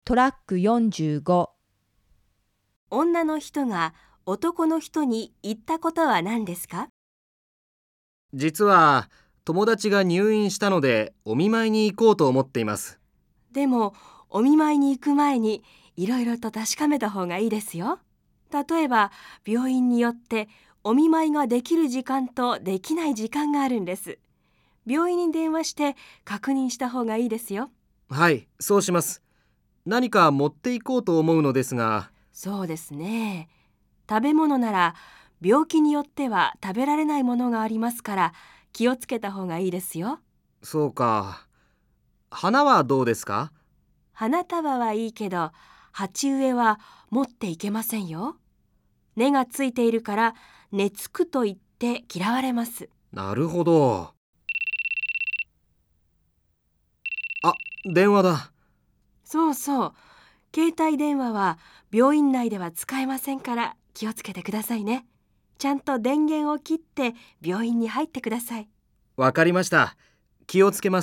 トラック45。 女の人が男の人に言ったことは何ですか？ 実は友達が入院したのでお見舞いに行こうと思っています。 でも、お見舞いに行く前にいろいろと確かめた方がいいですよ。例えば、病院によってお見舞いができる時間とできない時間があるんです。病院に電話して確認した方がいいですよ。 はい、そうします。何か持って行こうと思うのですが。 そうですね。食べ物なら病気によっては食べられないものがありますから気をつけた方がいいですよ。 そうか。花はどうですか？ 花束はいいけど鉢植えは持っていけませんよ。根がついているから根付くと言って嫌われます。 なるほど。あ、電話だ。 そうそう。携帯電話は病院内では使えませんから気をつけてくださいね。ちゃんと電源を切って病院に入ってください。 わかりました。気をつけます。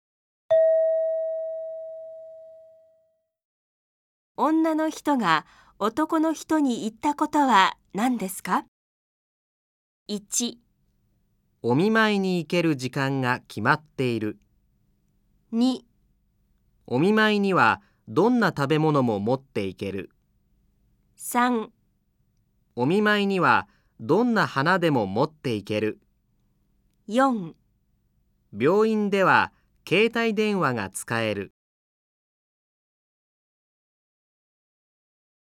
女の人が男の人に言ったことは何ですか？ 1、 お見舞いに行ける時間が決まっている。 2、 お見舞いにはどんな食べ物も持っていける。 3、 お見舞いにはどんな花でも持っていける。 4 病院では携帯電話が使える。